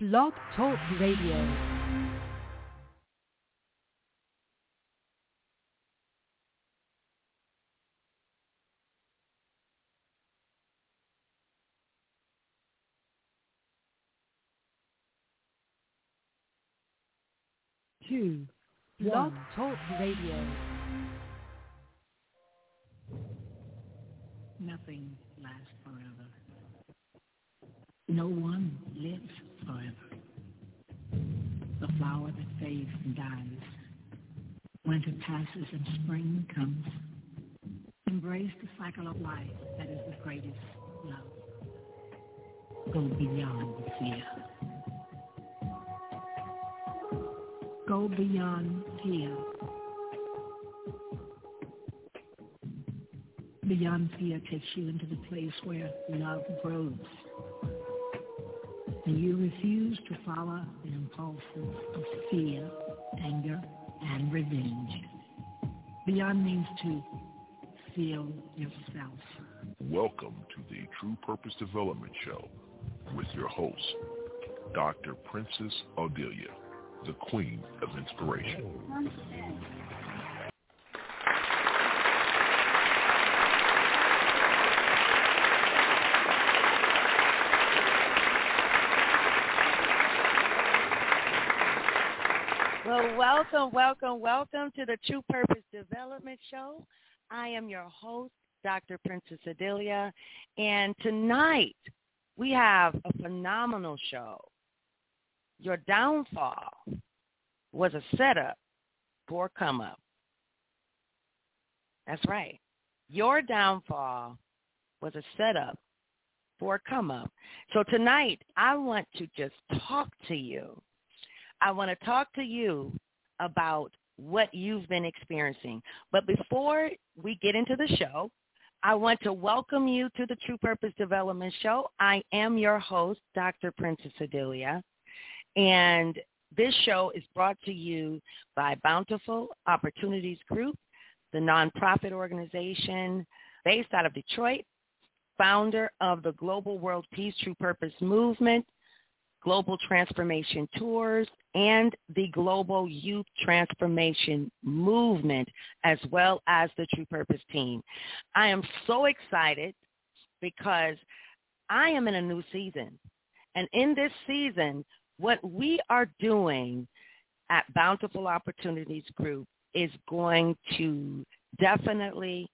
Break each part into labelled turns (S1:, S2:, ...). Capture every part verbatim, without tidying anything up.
S1: Blog Talk Radio. Two. Blog Talk Radio.
S2: Nothing lasts forever. No one lives forever. The flower that fades and dies. Winter passes and spring comes. Embrace the cycle of life that is the greatest love. Go beyond fear. Go beyond fear. Beyond fear takes you into the place where love grows. And you refuse to follow the impulses of fear, anger, and revenge. Beyond means to feel yourself.
S3: Welcome to the True Purpose Development Show with your host, Doctor Princess Odelia, the Queen of Inspiration.
S4: Well, welcome, welcome, welcome to the True Purpose Development Show. I am your host, Doctor Princess Odelia, and tonight we have a phenomenal show. Your downfall was a setup for a come-up. That's right. Your downfall was a setup for a come-up. So tonight I want to just talk to you. I want to talk to you about what you've been experiencing. But before we get into the show, I want to welcome you to the True Purpose Development Show. I am your host, Doctor Princess Odelia, and this show is brought to you by Bountiful Opportunities Group, the nonprofit organization based out of Detroit, founder of the Global World Peace True Purpose Movement, Global Transformation Tours, and the Global Youth Transformation Movement, as well as the True Purpose team. I am so excited because I am in a new season. And in this season, what we are doing at Bountiful Opportunities Group is going to definitely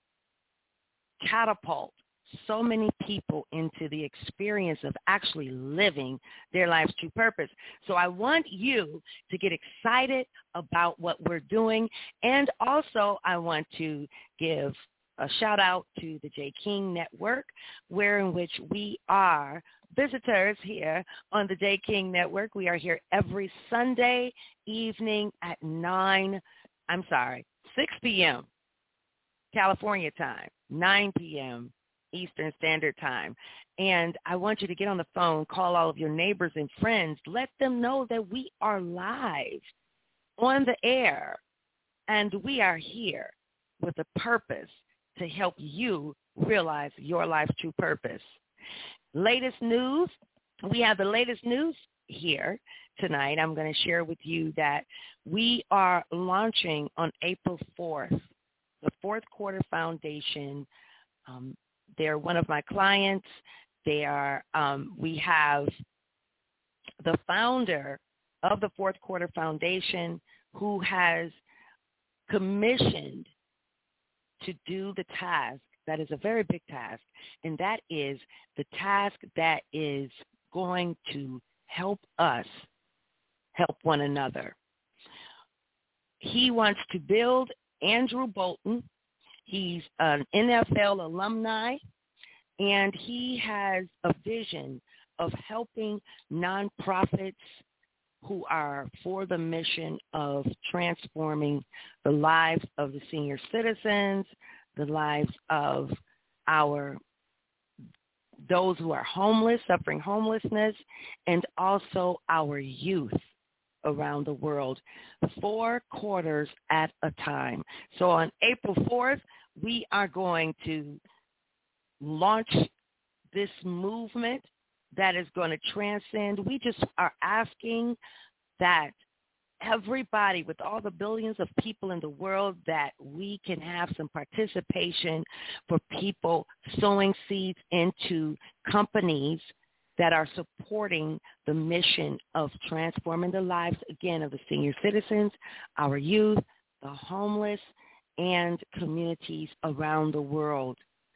S4: catapult so many people into the experience of actually living their life's true purpose. So I want you to get excited about what we're doing. And also I want to give a shout out to the J. King Network, where in which we are visitors here on the J. King Network. We are here every Sunday evening at nine, I'm sorry, six p.m. California time, nine p.m. Eastern Standard Time. And I want you to get on the phone, call all of your neighbors and friends, let them know that we are live on the air, and we are here with a purpose to help you realize your life's true purpose. Latest news, we have the latest news here tonight. I'm going to share with you that we are launching on April fourth, the Fourth Quarter Foundation. Um, They're one of my clients. They are, um, we have the founder of the Fourth Quarter Foundation who has commissioned to do the task that is a very big task, and that is the task that is going to help us help one another. He wants to build Andrew Bolton. He's an N F L alumni, and he has a vision of helping nonprofits who are for the mission of transforming the lives of the senior citizens, the lives of our those who are homeless, suffering homelessness, and also our youth around the world, four quarters at a time. So on April fourth, we are going to launch this movement that is going to transcend. We just are asking that everybody, with all the billions of people in the world, that we can have some participation for people sowing seeds into companies that are supporting the mission of transforming the lives, again, of the senior citizens, our youth, the homeless, and communities around the world.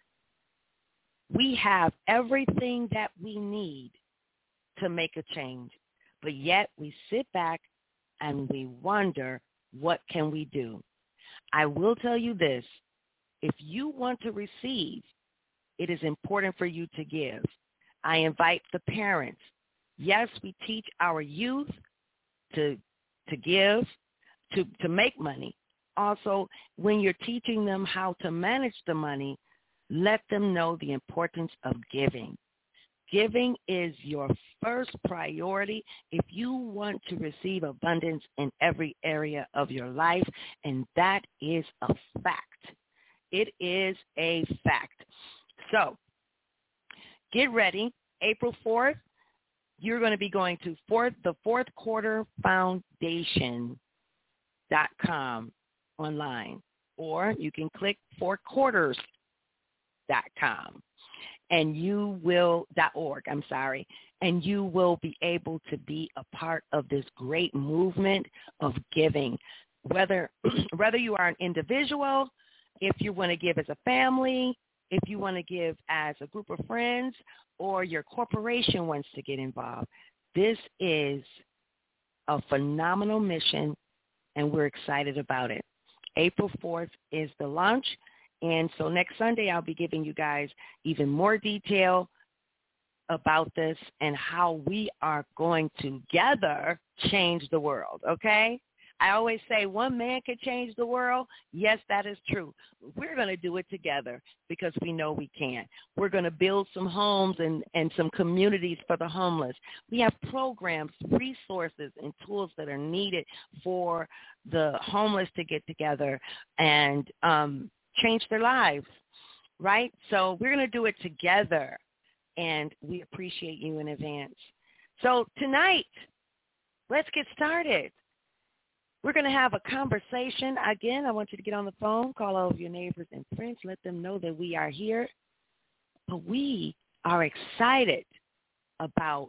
S4: We have everything that we need to make a change, but yet we sit back and we wonder, what can we do? I will tell you this. If you want to receive, it is important for you to give. I invite the parents. Yes, we teach our youth to to give, to, to make money. Also, when you're teaching them how to manage the money, let them know the importance of giving. Giving is your first priority if you want to receive abundance in every area of your life, and that is a fact. It is a fact. So get ready. April fourth, you're going to be going to fourth, the fourth quarter foundation dot com online, or you can click four quarters dot com. And you will, .org, I'm sorry, and you will be able to be a part of this great movement of giving. Whether whether you are an individual, if you want to give as a family, if you want to give as a group of friends, or your corporation wants to get involved, this is a phenomenal mission, and we're excited about it. April fourth is the launch. And so next Sunday, I'll be giving you guys even more detail about this and how we are going to together change the world, okay? I always say one man can change the world. Yes, that is true. We're going to do it together because we know we can. We're going to build some homes and, and some communities for the homeless. We have programs, resources, and tools that are needed for the homeless to get together and um change their lives, right? So we're going to do it together, and we appreciate you in advance. So tonight, let's get started. We're going to have a conversation. Again, I want you to get on the phone, call all of your neighbors and friends, let them know that we are here. But we are excited about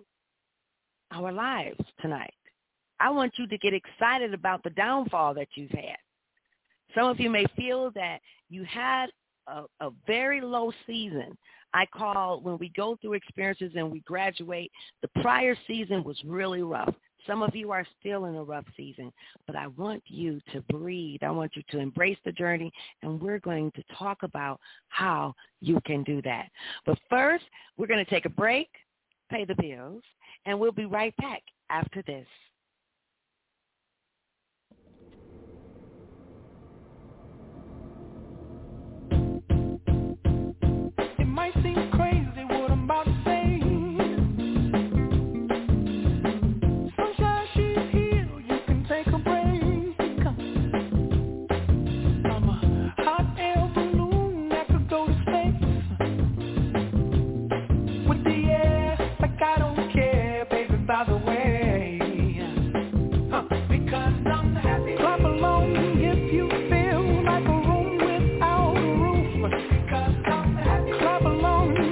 S4: our lives tonight. I want you to get excited about the downfall that you've had. Some of you may feel that you had a, a very low season. I call, when we go through experiences and we graduate, the prior season was really rough. Some of you are still in a rough season, but I want you to breathe. I want you to embrace the journey, and we're going to talk about how you can do that. But first, we're going to take a break, pay the bills, and we'll be right back after this.
S5: Might seem crazy what I'm about to say. Sunshine, she's here, you can take a break. I'm a hot air balloon that could go to space. With the air, like I don't care, baby, by the way. Huh. Because I'm happy. Clap along if you feel like a room without a roof. Because I'm happy. Clap along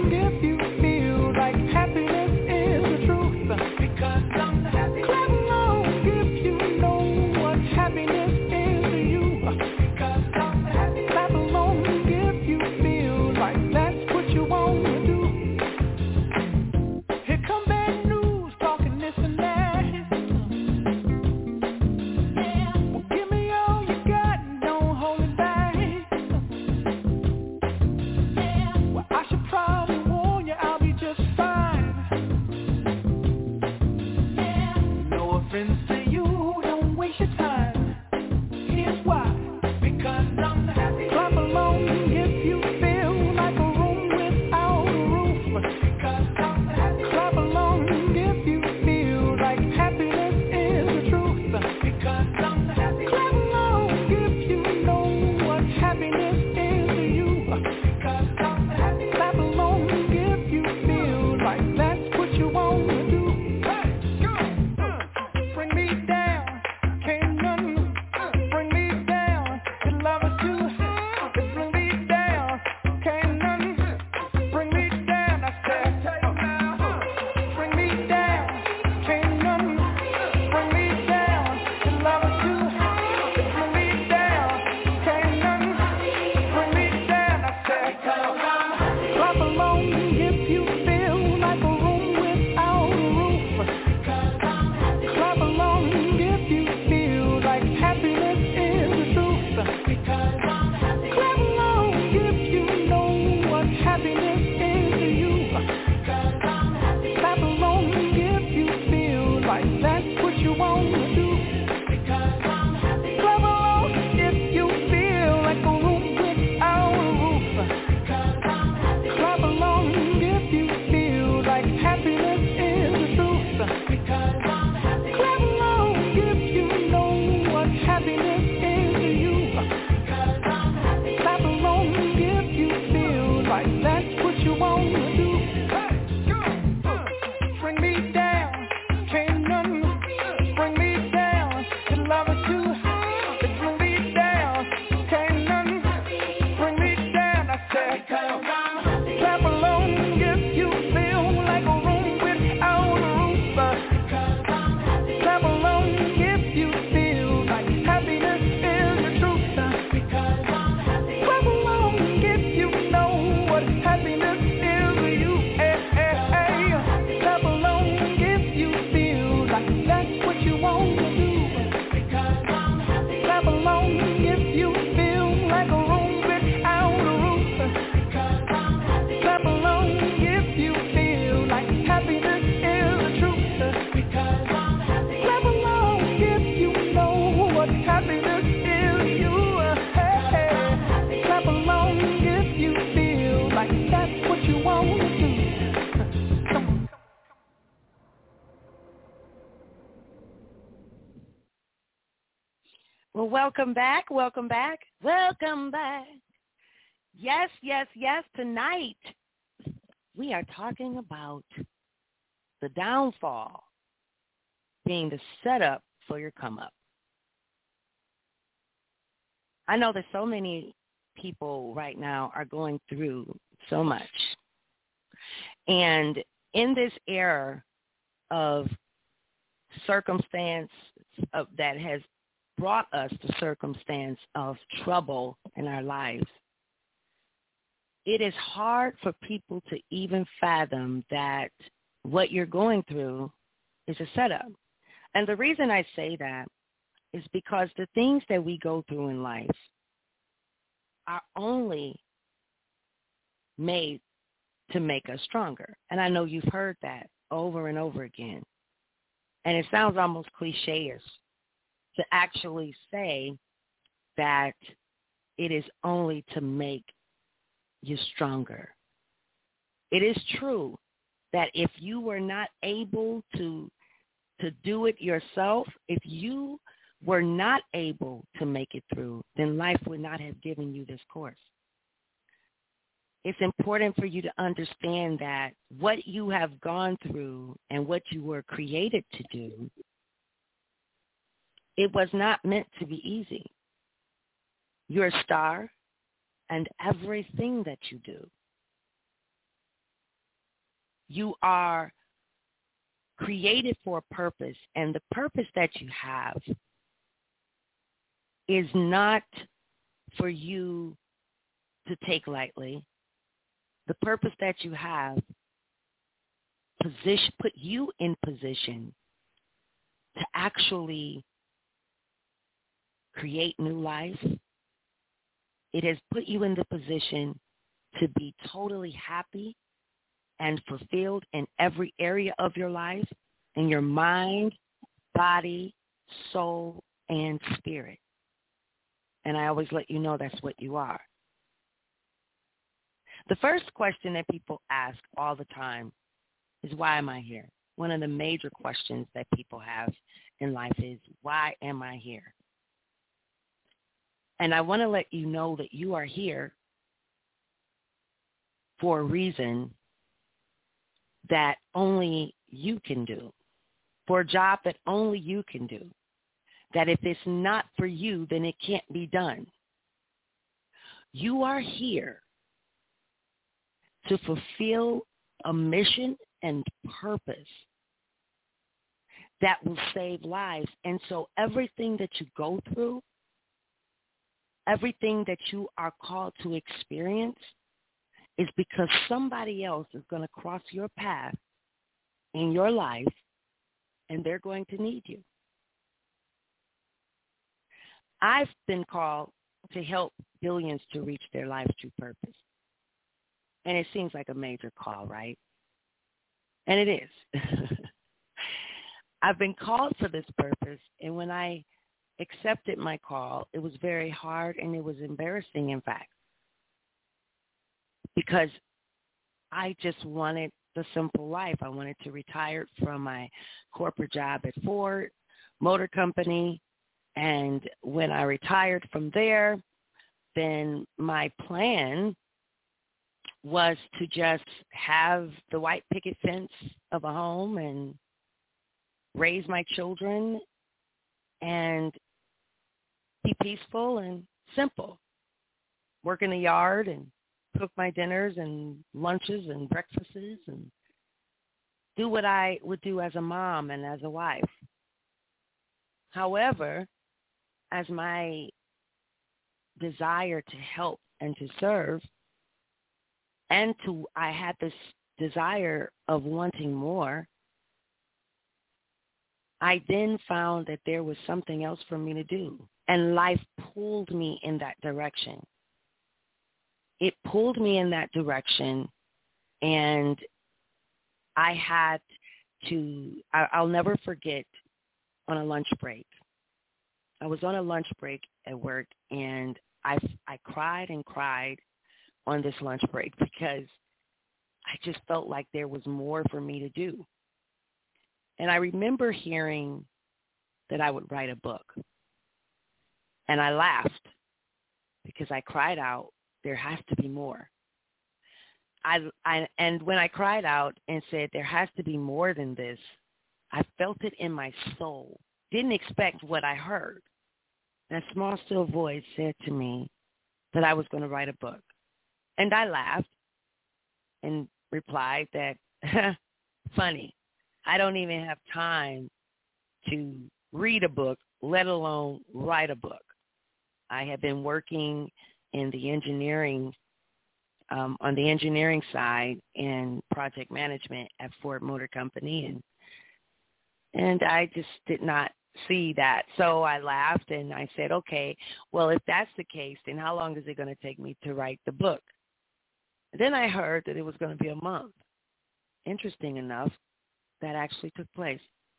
S5: like that's what you want to do. Because I'm happy. Clap along if you feel like a room without a roof. Because I'm happy. Clap along if you feel like happiness is the truth. Because I'm happy. Clap along if you know what happiness is to you. Because I'm happy. Clap along if you feel like that's what you want to do. Bring me down, can't none bring me down. Your love is too high, bring me down, can't none bring me down. I said, clap along if you feel like a room without a roof. Clap along if you feel like happiness is the truth. Clap along if you know what happiness is to you. Hey, hey, hey. Clap along if you feel like that's what you want to do. Clap along if you feel like a room without a roof. Clap along if you feel like happiness is the truth. Clap along if you know what happiness is to you. Hey, hey. Clap along if you feel like that's what you want to do. Come on.
S4: Well, welcome back, welcome back, welcome back. Yes, yes, yes. Tonight we are talking about the downfall being the setup for your come up. I know that so many people right now are going through so much. And in this era of circumstance of, that has brought us to circumstance of trouble in our lives, it is hard for people to even fathom that what you're going through is a setup. And the reason I say that is because the things that we go through in life are only made to make us stronger. And I know you've heard that over and over again. And it sounds almost cliche-ish to actually say that it is only to make you stronger. It is true that if you were not able to to do it yourself, if you were not able to make it through, then life would not have given you this course. It's important for you to understand that what you have gone through and what you were created to do, it was not meant to be easy. You're a star, and everything that you do, you are created for a purpose, and the purpose that you have is not for you to take lightly. The purpose that you have position, put you in position to actually create new life. It has put you in the position to be totally happy and fulfilled in every area of your life, in your mind, body, soul, and spirit. And I always let you know that's what you are. The first question that people ask all the time is, why am I here? One of the major questions that people have in life is, why am I here? And I want to let you know that you are here for a reason that only you can do, for a job that only you can do, that if it's not for you, then it can't be done. You are here to fulfill a mission and purpose that will save lives. And so everything that you go through, everything that you are called to experience is because somebody else is going to cross your path in your life, and they're going to need you. I've been called to help billions to reach their life's true purpose. And it seems like a major call, right? And it is. I've been called for this purpose, and when I accepted my call, it was very hard and it was embarrassing, in fact, because I just wanted the simple life. I wanted to retire from my corporate job at Ford Motor Company, and when I retired from there, then my plan was to just have the white picket fence of a home and raise my children and be peaceful and simple. Work in the yard and cook my dinners and lunches and breakfasts and do what I would do as a mom and as a wife. However, as my desire to help and to serve, and to I had this desire of wanting more, I then found that there was something else for me to do. And life pulled me in that direction. It pulled me in that direction, and I had to, I, I'll never forget on a lunch break. I was on a lunch break at work, and I, I cried and cried on this lunch break because I just felt like there was more for me to do. And I remember hearing that I would write a book. And I laughed because I cried out, there has to be more. I, I, and when I cried out and said, there has to be more than this, I felt it in my soul. Didn't expect what I heard. And a small, still voice said to me that I was going to write a book. And I laughed and replied that, funny, I don't even have time to read a book, let alone write a book. I have been working in the engineering, um, on the engineering side in project management at Ford Motor Company, and and I just did not see that. So I laughed and I said, okay, well, if that's the case, then how long is it going to take me to write the book? Then I heard that it was going to be a month. Interesting enough, that actually took place.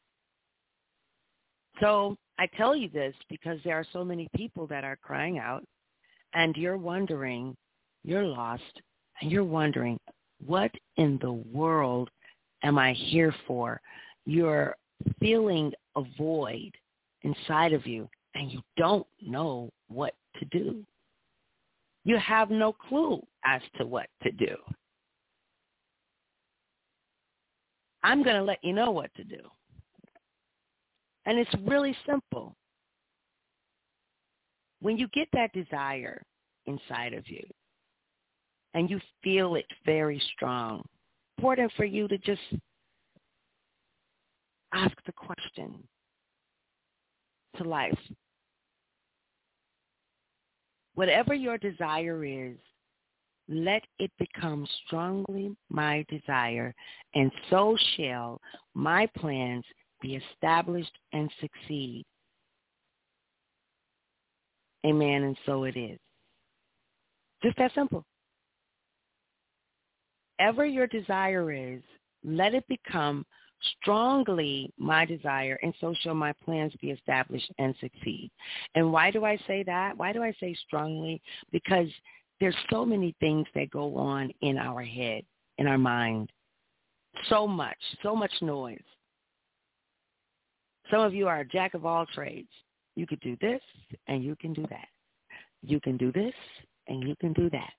S4: So I tell you this because there are so many people that are crying out, and you're wondering, you're lost, and you're wondering, what in the world am I here for? You're feeling a void inside of you, and you don't know what to do. You have no clue as to what to do. I'm going to let you know what to do. And it's really simple. When you get that desire inside of you and you feel it very strong, it's important for you to just ask the question to life. Whatever your desire is, let it become strongly my desire, and so shall my plans be established and succeed. Amen, and so it is. Just that simple. Whatever your desire is, let it become strongly my desire, and so shall my plans be established and succeed. And why do I say that? Why do I say strongly? Because there's so many things that go on in our head, in our mind. So much, so much noise. Some of you are a jack of all trades. You could do this, and you can do that. You can do this, and you can do that.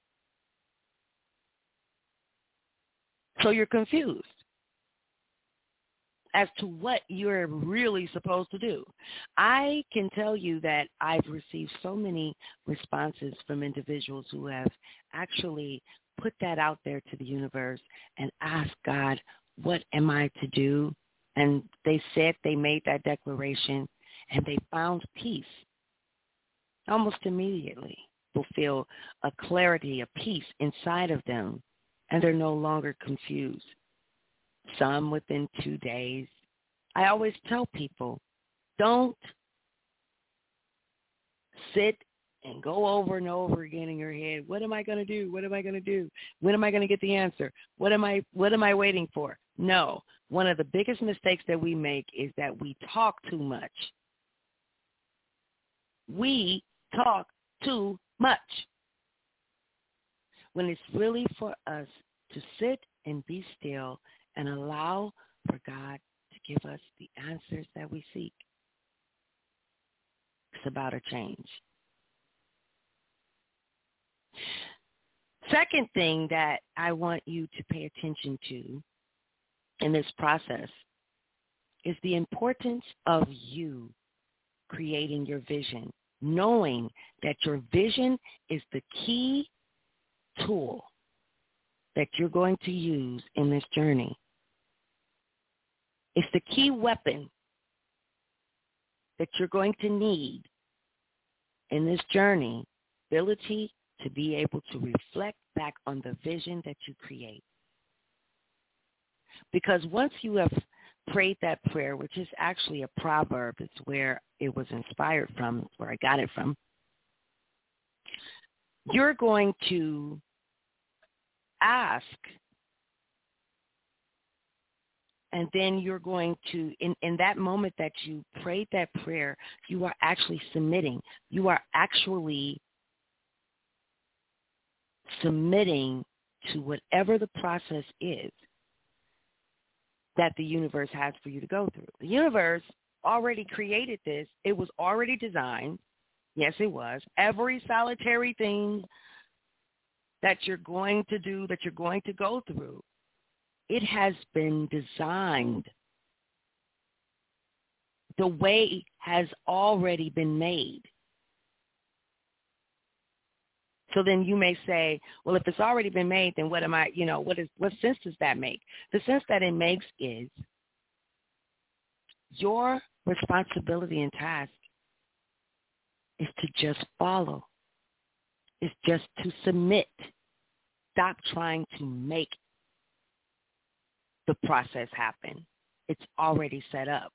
S4: So you're confused as to what you're really supposed to do. I can tell you that I've received so many responses from individuals who have actually put that out there to the universe and asked God, what am I to do? And they said they made that declaration, and they found peace almost immediately. They'll feel a clarity, a peace inside of them, and they're no longer confused. Some within two days. I always tell people, don't sit and go over and over again in your head. What am I going to do? What am I going to do? When am I going to get the answer? What am I, what am I waiting for? No. one of the biggest mistakes that we make is that we talk too much. We talk too much. When it's really for us to sit and be still and allow for God to give us the answers that we seek. It's about a change. Second thing that I want you to pay attention to in this process is the importance of you creating your vision, knowing that your vision is the key tool that you're going to use in this journey. It's the key weapon that you're going to need in this journey, ability to be able to reflect back on the vision that you create. Because once you have prayed that prayer, which is actually a proverb, it's where it was inspired from, it's where I got it from, you're going to ask, and then you're going to, in, in that moment that you prayed that prayer, you are actually submitting. You are actually submitting to whatever the process is that the universe has for you to go through. The universe already created this. It was already designed. Yes, it was. Every solitary thing that you're going to do, that you're going to go through, it has been designed. The way has already been made. So then you may say, well, if it's already been made, then what am I, you know, what is, what sense does that make? The sense that it makes is your responsibility and task is to just follow. It's just to submit. Stop trying to make the process happen. It's already set up.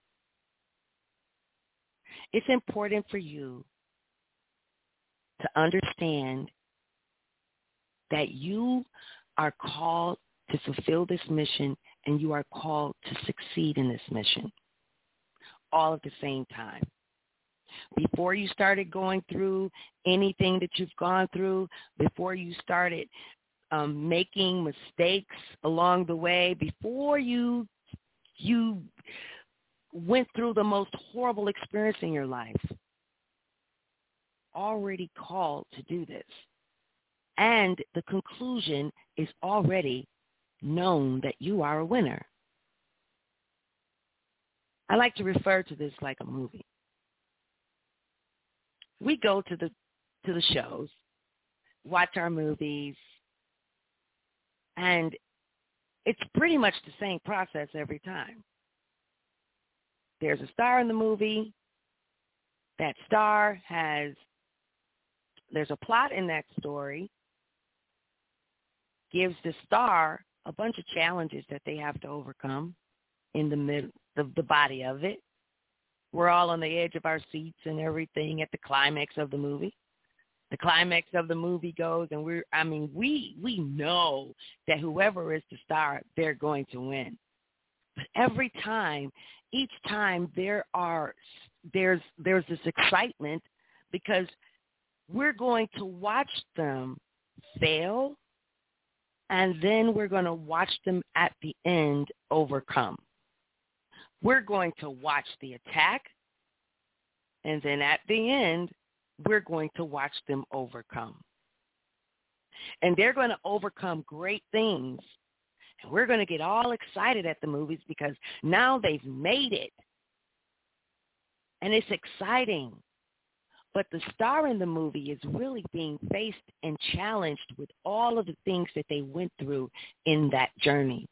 S4: It's important for you to understand that you are called to fulfill this mission and you are called to succeed in this mission all at the same time. Before you started going through anything that you've gone through, before you started um, making mistakes along the way, before you you went through the most horrible experience in your life, already called to do this. And the conclusion is already known that you are a winner. I like to refer to this like a movie. We go to the to the shows, watch our movies, and it's pretty much the same process every time. There's a star in the movie. That star has, there's a plot in that story, gives the star a bunch of challenges that they have to overcome in the mid, the, the body of it. We're all on the edge of our seats and everything at the climax of the movie. The climax of the movie goes, and we're, I mean, we we know that whoever is the star, they're going to win. But every time, each time there are, there's there's this excitement because we're going to watch them fail, and then we're going to watch them at the end overcome. We're going to watch the attack, and then at the end, we're going to watch them overcome. And they're going to overcome great things. And we're going to get all excited at the movies because now they've made it. And it's exciting. But the star in the movie is really being faced and challenged with all of the things that they went through in that journey.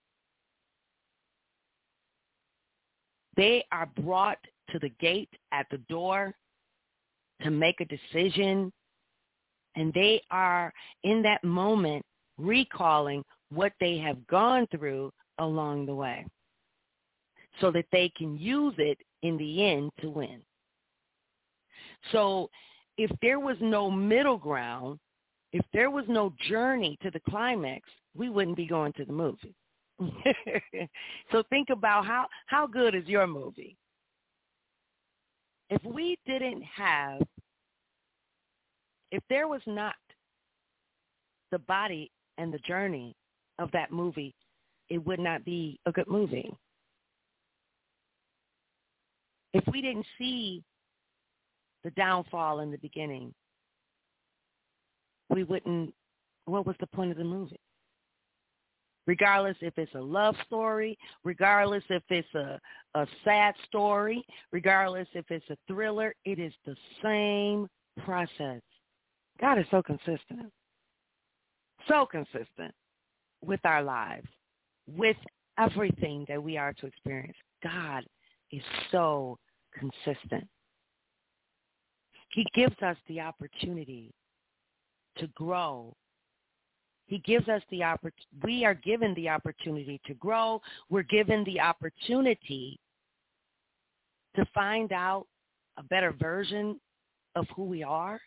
S4: They are brought to the gate at the door to make a decision, and they are in that moment recalling what they have gone through along the way so that they can use it in the end to win. So if there was no middle ground, if there was no journey to the climax, we wouldn't be going to the movie. So think about how, how good is your movie? If we didn't have, if there was not the body and the journey of that movie, it would not be a good movie. If we didn't see the downfall in the beginning, we wouldn't, what was the point of the movie? Regardless if it's a love story, regardless if it's a, a sad story, regardless if it's a thriller, it is the same process. God is so consistent, so consistent with our lives, with everything that we are to experience. God is so consistent. He gives us the opportunity to grow. He gives us the opportunity. We are given the opportunity to grow. We're given the opportunity to find out a better version of who we are.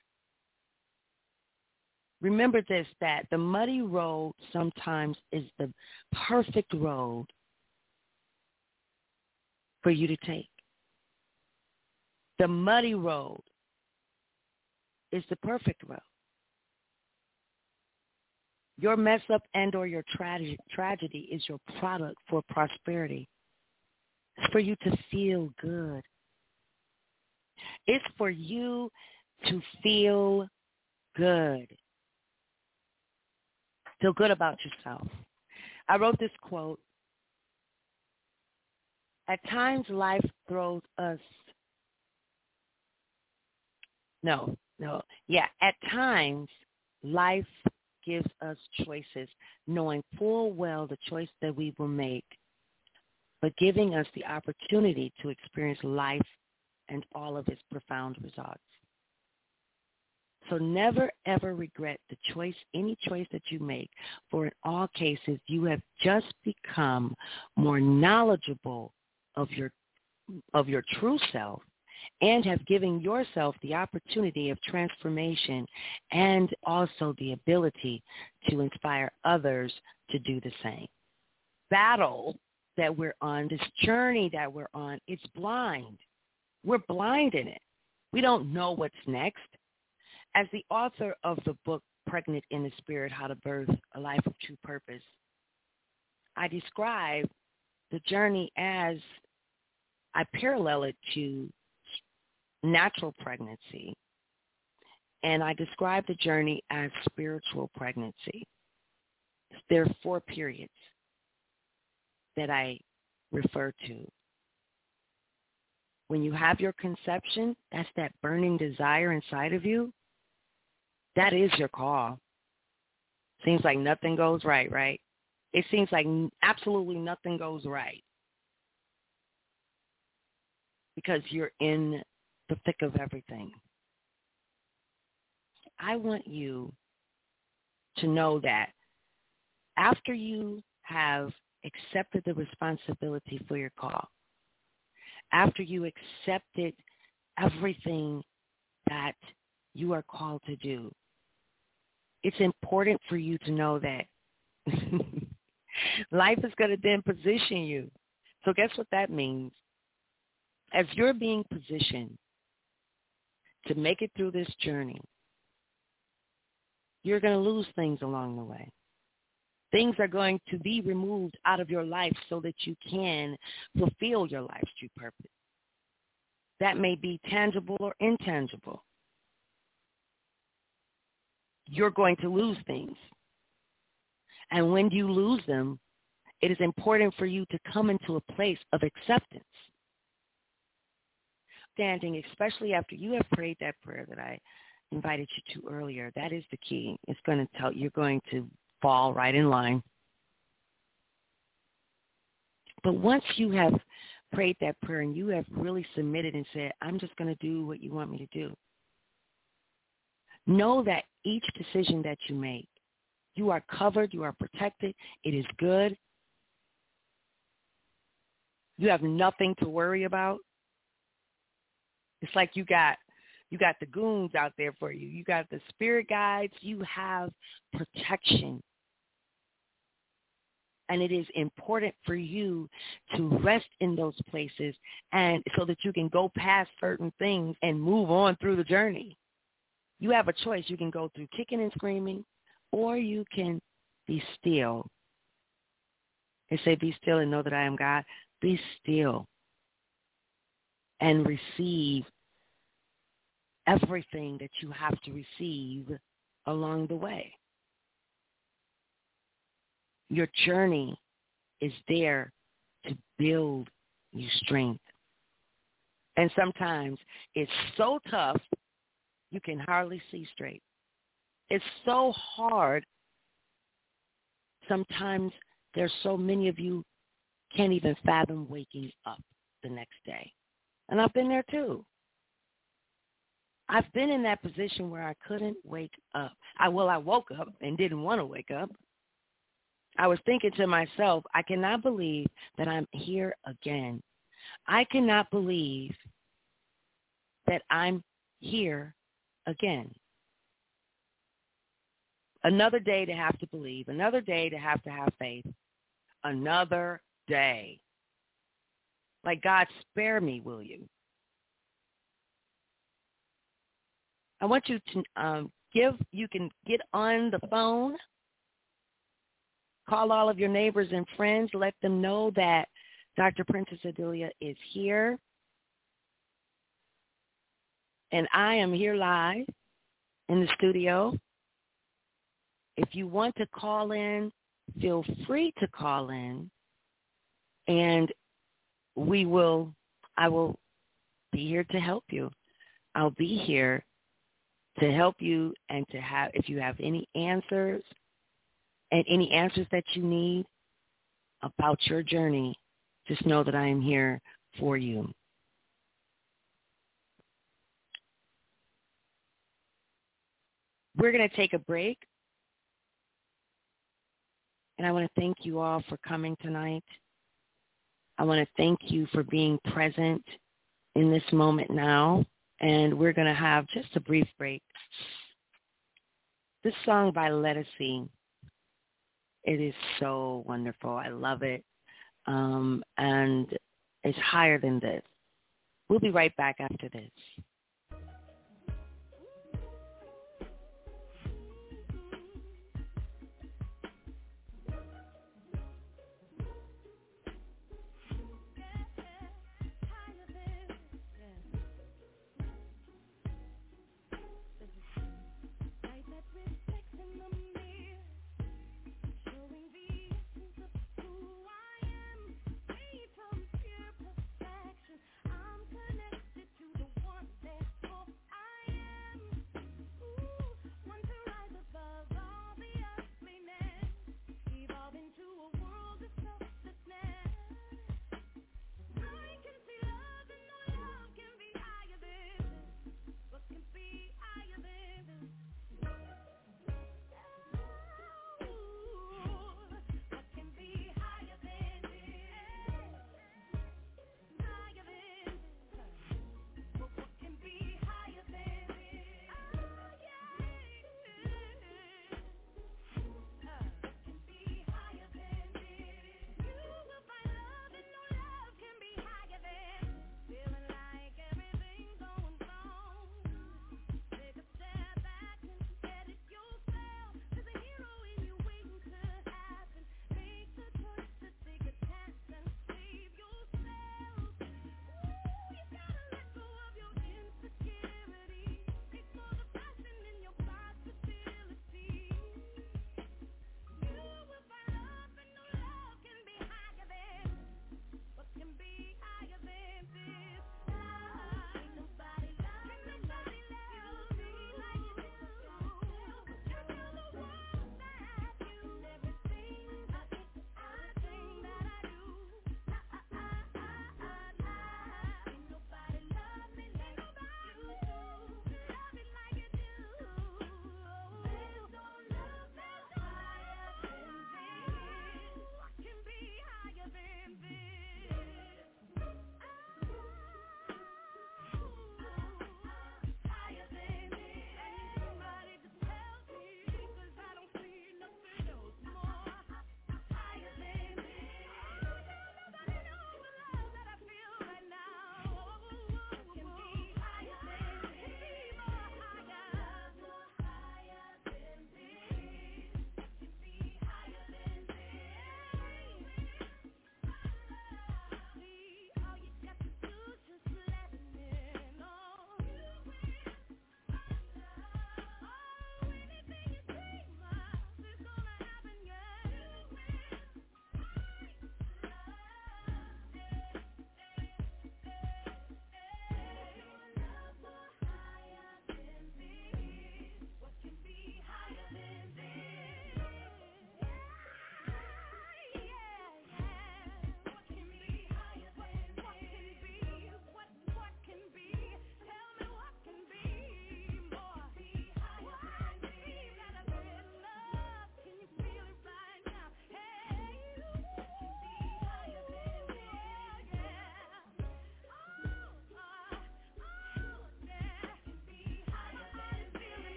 S4: Remember this, that the muddy road sometimes is the perfect road for you to take. The muddy road is the perfect road. Your mess up and or your tragedy, tragedy is your product for prosperity. It's for you to feel good. It's for you to feel good. Feel good about yourself. I wrote this quote. At times life throws us, no, no, yeah, at times life gives us choices, knowing full well the choice that we will make, but giving us the opportunity to experience life and all of its profound results. So never, ever regret the choice, any choice that you make, for in all cases, you have just become more knowledgeable of your of your true self and have given yourself the opportunity of transformation and also the ability to inspire others to do the same. Battle that we're on, this journey that we're on, it's blind. We're blind in it. We don't know what's next. As the author of the book, Pregnant in the Spirit, How to Birth a Life of True Purpose, I describe the journey as I parallel it to natural pregnancy, and I describe the journey as spiritual pregnancy. There are four periods that I refer to. When you have your conception, that's that burning desire inside of you. That is your call. Seems like nothing goes right, right? It seems like absolutely nothing goes right because you're in the thick of everything. I want you to know that after you have accepted the responsibility for your call, after you accepted everything that you are called to do, it's important for you to know that life is going to then position you. So guess what that means? As you're being positioned to make it through this journey, you're going to lose things along the way. Things are going to be removed out of your life so that you can fulfill your life's true purpose. That may be tangible or intangible. You're going to lose things. And when you lose them, it is important for you to come into a place of acceptance. Standing, especially after you have prayed that prayer that I invited you to earlier, that is the key. It's going to tell you're going to fall right in line. But once you have prayed that prayer and you have really submitted and said, I'm just going to do what you want me to do, know that each decision that you make, you are covered, you are protected, it is good. You have nothing to worry about. It's like you got you got the goons out there for you. You got the spirit guides. You have protection. And it is important for you to rest in those places and so that you can go past certain things and move on through the journey. You have a choice. You can go through kicking and screaming, or you can be still. They say, be still and know that I am God. Be still and receive everything that you have to receive along the way. Your journey is there to build you strength. And sometimes it's so tough, you can hardly see straight. It's so hard. Sometimes there's so many of you can't even fathom waking up the next day. And I've been there too. I've been in that position where I couldn't wake up. I well, I woke up and didn't want to wake up. I was thinking to myself, I cannot believe that I'm here again. I cannot believe that I'm here again. Another day to have to believe. Another day to have to have faith. Another day. Like, God, spare me, will you? I want you to um, give, you can get on the phone. Call all of your neighbors and friends. Let them know that Doctor Princess Adelia is here. And I am here live in the studio. If you want to call in, feel free to call in. And we will, I will be here to help you. I'll be here to help you and to have, if you have any answers, and any answers that you need about your journey, just know that I am here for you. We're going to take a break. And I want to thank you all for coming tonight. I want to thank you for being present in this moment now. And we're going to have just a brief break. This song by Lettucey, it is so wonderful. I love it. Um, and it's higher than this. We'll be right back after this.
S6: I'm connected to the one that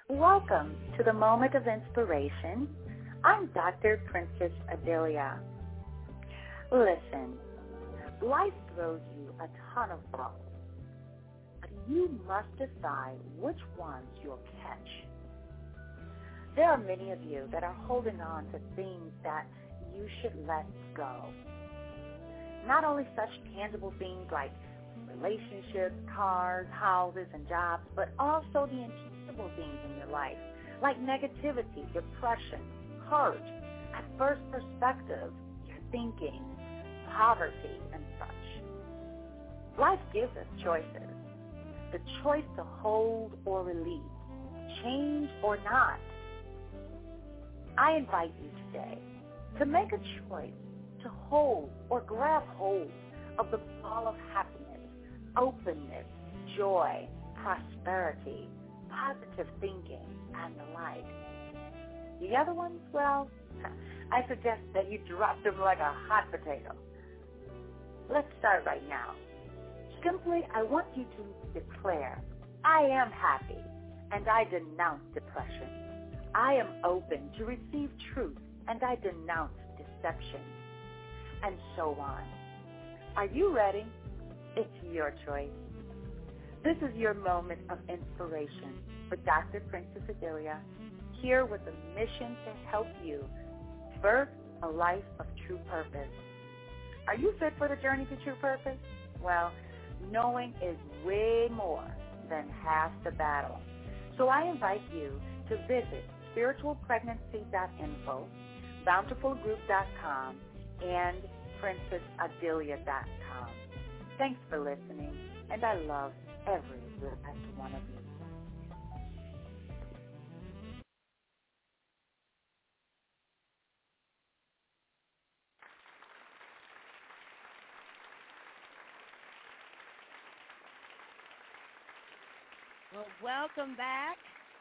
S6: Welcome to the Moment of Inspiration. I'm Doctor Princess Adelia. Listen, life throws you a ton of balls, but you must decide which ones you'll catch. There are many of you that are holding on to things that you should let go. Not only such tangible things like relationships, cars, houses, and jobs, but also the intangible things in your life, like negativity, depression, hurt, adverse perspective, your thinking, poverty, and such. Life gives us choices. The choice to hold or release, change or not. I invite you today to make a choice to hold or grab hold of the ball of happiness, openness, joy, prosperity, positive thinking, and the like. The other ones, well, I suggest that you drop them like a hot potato. Let's start right now. Simply, I want you to declare, I am happy, and I denounce depression. I am open to receive truth, and I denounce deception, and so on. Are you ready? It's your choice. This is your moment of inspiration for Doctor Princess Adelia, here with a mission to help you birth a life of true purpose. Are you fit for the journey to true purpose? Well, knowing is way more than half the battle. So I invite you to visit spiritual pregnancy dot info, bountiful group dot com, and princess adelia dot com. Thanks for listening, and I love every last one of you.
S4: Well, welcome back.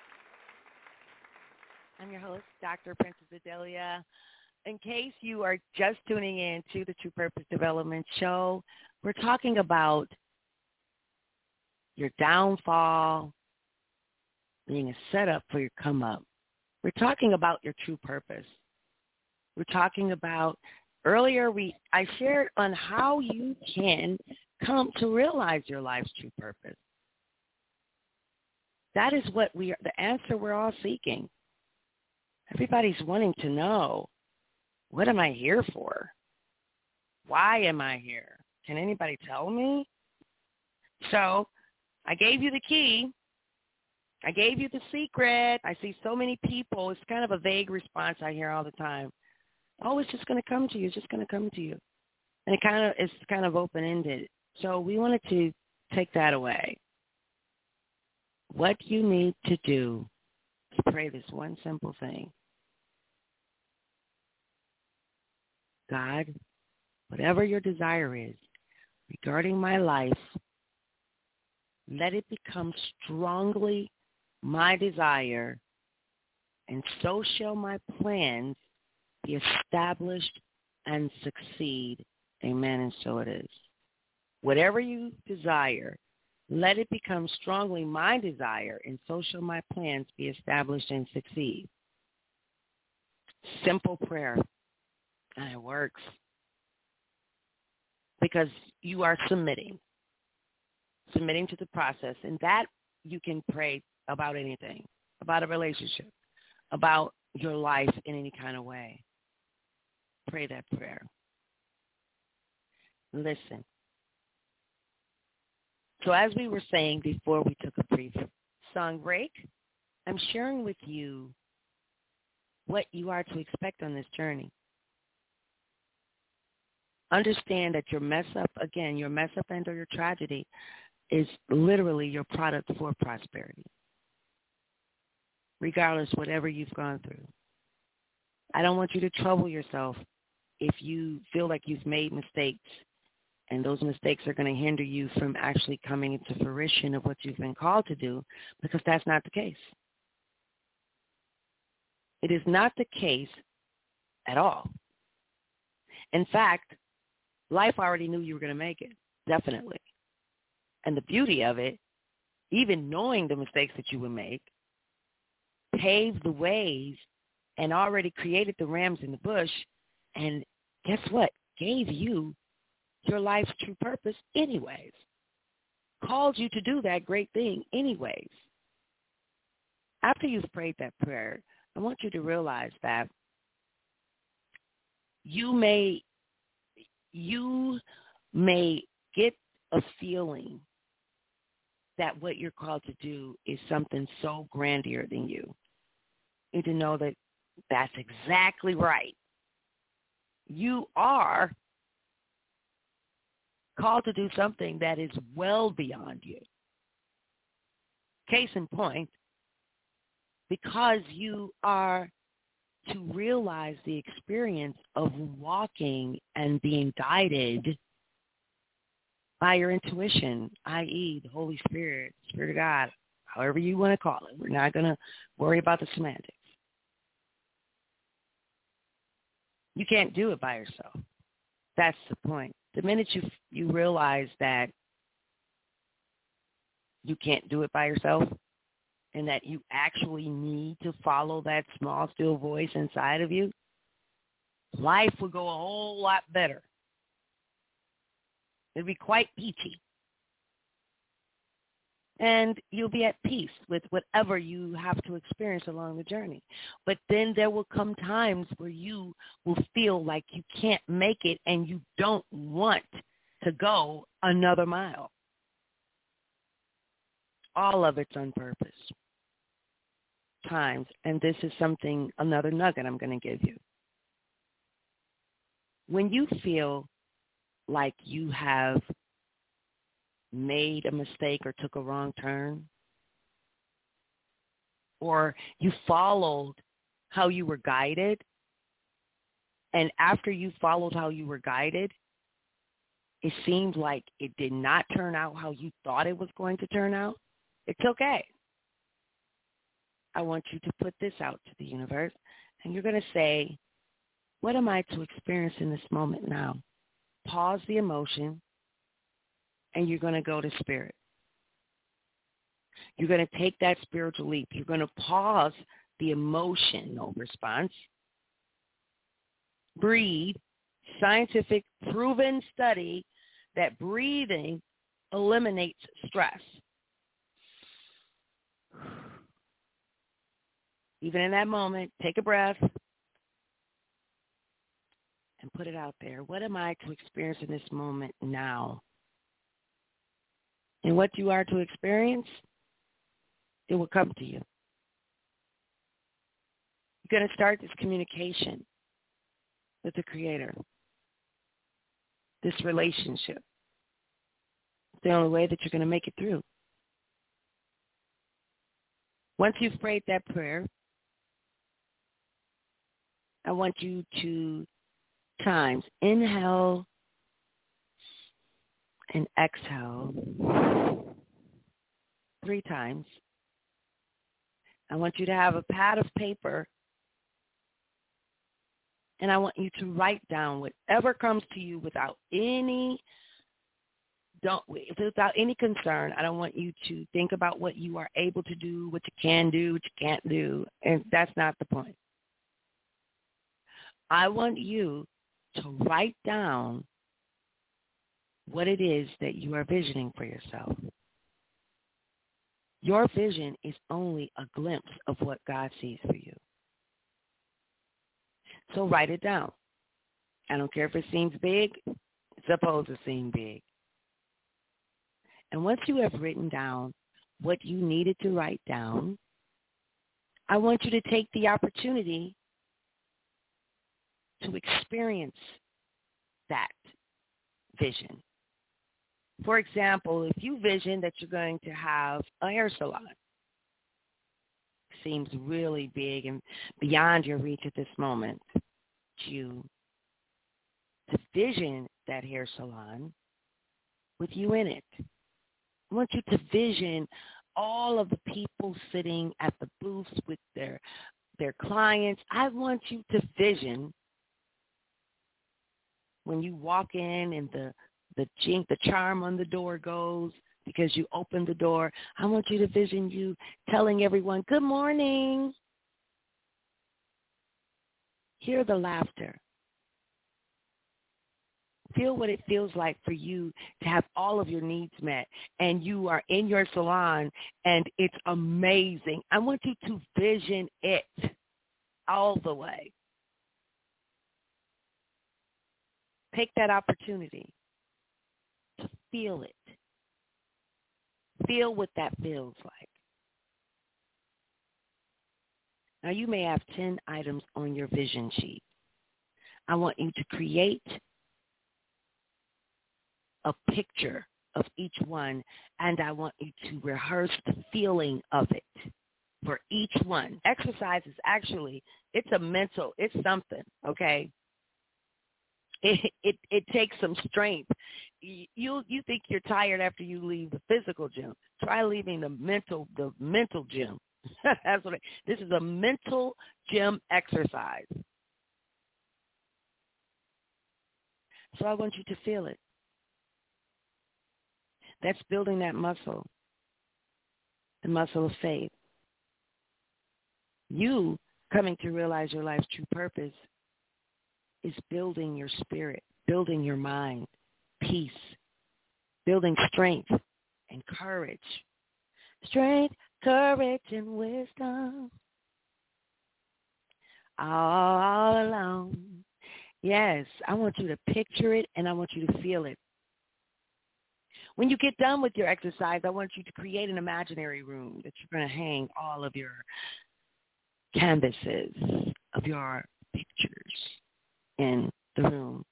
S4: I'm your host, Doctor Princess Adelia. In case you are just tuning in to the True Purpose Development Show, we're talking about your downfall being a setup for your come up. We're talking about your true purpose. We're talking about, earlier we I shared on how you can come to realize your life's true purpose. That is what we are, the answer we're all seeking. Everybody's wanting to know, what am I here for? Why am I here? Can anybody tell me? So I gave you the key. I gave you the secret. I see so many people. It's kind of a vague response I hear all the time. Oh, it's just going to come to you. It's just going to come to you. And it kind of it's kind of open-ended. So we wanted to take that away. What you need to do is pray this one simple thing. God, whatever your desire is regarding my life, let it become strongly my desire, and so shall my plans be established and succeed. Amen, and so it is. Whatever you desire, let it become strongly my desire, and so shall my plans be established and succeed. Simple prayer, and it works because you are submitting, submitting to the process, and that you can pray about anything, about a relationship, about your life in any kind of way. Pray that prayer. Listen. So as we were saying before we took a brief song break, I'm sharing with you what you are to expect on this journey. Understand that your mess up, again, your mess up and or your tragedy is literally your product for prosperity, regardless whatever you've gone through. I don't want you to trouble yourself if you feel like you've made mistakes, and those mistakes are going to hinder you from actually coming into fruition of what you've been called to do, because that's not the case. It is not the case at all. In fact, life already knew you were going to make it, definitely. And the beauty of it, even knowing the mistakes that you would make, paved the ways and already created the rams in the bush, and guess what? Gave you your life's true purpose anyways. Called you to do that great thing anyways. After you've prayed that prayer, I want you to realize that you may you may get a feeling that what you're called to do is something so grandeur than you. You need to know that that's exactly right. You are called to do something that is well beyond you. Case in point, because you are to realize the experience of walking and being guided by your intuition, that is the Holy Spirit, Spirit of God, however you want to call it. We're not going to worry about the semantics. You can't do it by yourself. That's the point. The minute you you realize that you can't do it by yourself and that you actually need to follow that small, still voice inside of you, life will go a whole lot better. It'll be quite peachy. And you'll be at peace with whatever you have to experience along the journey. But then there will come times where you will feel like you can't make it and you don't want to go another mile. All of it's on purpose. Times, and this is something, another nugget I'm going to give you. When you feel like you have made a mistake or took a wrong turn, or you followed how you were guided, and after you followed how you were guided, it seemed like it did not turn out how you thought it was going to turn out, it's okay. I want you to put this out to the universe, and you're going to say, what am I to experience in this moment now? Pause the emotion, and you're going to go to spirit. You're going to take that spiritual leap. You're going to pause the emotional response. Breathe. Scientific proven study that breathing eliminates stress. Even in that moment, take a breath and put it out there. What am I to experience in this moment now? And what you are to experience, it will come to you. You're going to start this communication with the Creator, this relationship. It's the only way that you're going to make it through. Once you've prayed that prayer, I want you to times inhale and exhale three times. I want you to have a pad of paper, and I want you to write down whatever comes to you without any don't without any concern. I don't want you to think about what you are able to do, what you can do, what you can't do, and that's not the point. I want you to write down what it is that you are visioning for yourself. Your vision is only a glimpse of what God sees for you. So write it down. I don't care if it seems big. It's supposed to seem big. And once you have written down what you needed to write down, I want you to take the opportunity to experience that vision. For example, if you vision that you're going to have a hair salon, seems really big and beyond your reach at this moment, you to vision that hair salon with you in it. I want you to vision all of the people sitting at the booths with their their clients. I want you to vision when you walk in and the the jink, the charm on the door goes because you opened the door. I want you to vision you telling everyone, good morning. Hear the laughter. Feel what it feels like for you to have all of your needs met, and you are in your salon, and it's amazing. I want you to vision it all the way. Take that opportunity to feel it. Feel what that feels like. Now, you may have ten items on your vision sheet. I want you to create a picture of each one, and I want you to rehearse the feeling of it for each one. Exercise is actually, it's a mental, it's something, okay? It it, it takes some strength. You you think you're tired after you leave the physical gym. Try leaving the mental the mental gym. That's what it, this is a mental gym exercise. So I want you to feel it. That's building that muscle, the muscle of faith. You coming to realize your life's true purpose is building your spirit, building your mind, peace, building strength and courage. Strength, courage, and wisdom. All alone. Yes, I want you to picture it, and I want you to feel it. When you get done with your exercise, I want you to create an imaginary room that you're going to hang all of your canvases of your pictures in the room.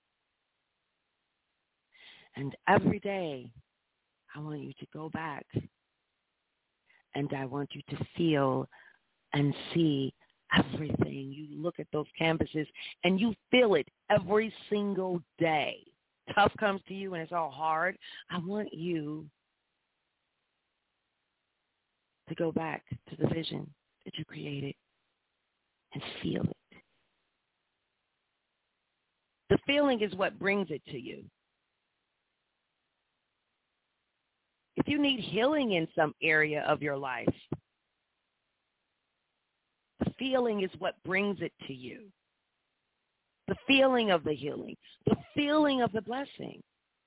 S4: And every day, I want you to go back, and I want you to feel and see everything. You look at those canvases, and you feel it every single day. Tough comes to you and it's all hard. I want you to go back to the vision that you created and feel it. The feeling is what brings it to you. If you need healing in some area of your life, the feeling is what brings it to you. The feeling of the healing, the feeling of the blessing.